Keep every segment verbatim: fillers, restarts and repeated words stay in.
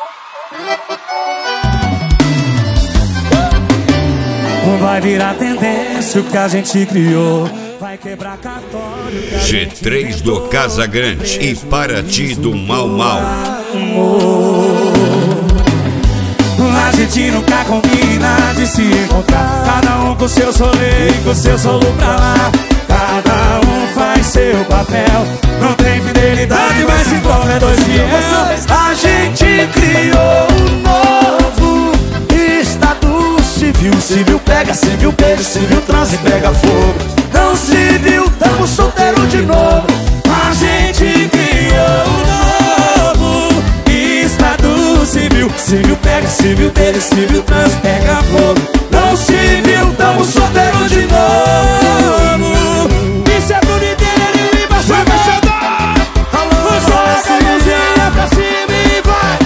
Vai virar tendência o que a gente criou. Vai quebrar cartório. G três do Casa Grande e Paraty do Mau Mau. A gente nunca combina de se encontrar. Cada um com seu solê e com seu solo pra lá. Cada um faz seu papel. Não tem fidelidade, mas se torna é dois fiéis. A gente criou um novo estado civil. Civil pega, civil beijo, civil transa e pega fogo. Não civil, tamo solteiro de novo. A gente criou um novo estado civil. Civil pega, civil beijo, civil transa e pega fogo. Não civil, tamo solteiro de novo. Isso é bonito, ele vai Vai mexendo. Alô, só essa luzinha pra cima e vai.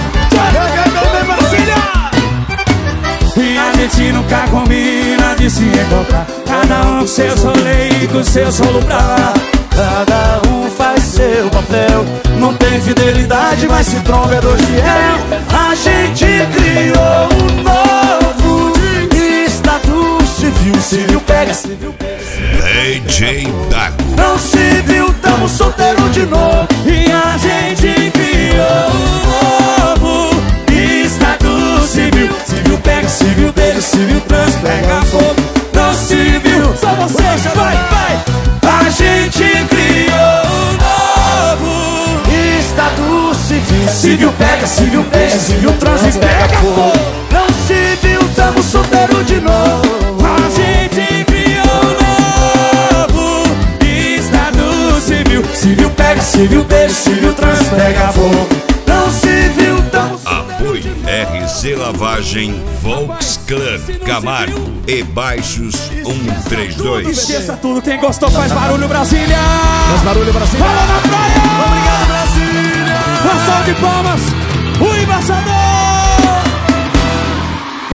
E a gente nunca combina de se encontrar. Cada um com seu solê e com seu solo pra lá. Cada um faz seu papel. Não tem fidelidade, mas se tromba é dois fiel. A gente criou um novo estado civil. Civil pega, civil pega. D J Dago. Não civil, tamo solteiro de novo. E a gente criou um novo estado civil. Civil pega, civil beijo, civil trans, pega fogo. Não civil, só vocês, vai, vai. A gente criou um novo Estado civil. civil pega, civil beijo, civil trans e pega fogo. Não civil, tamo solteiro de novo. A gente criou um novo estado civil. Civil pega, civil beijo, civil trans, pega fogo. Não civil, tamo Apoio R C Lavagem, Volks Club, Camargo e Baixos um três dois. Esqueça tudo, quem gostou faz barulho, Brasília. Faz barulho, Brasília. Fala na praia. Obrigado, Brasília. Uma salva de palmas, o embaixador.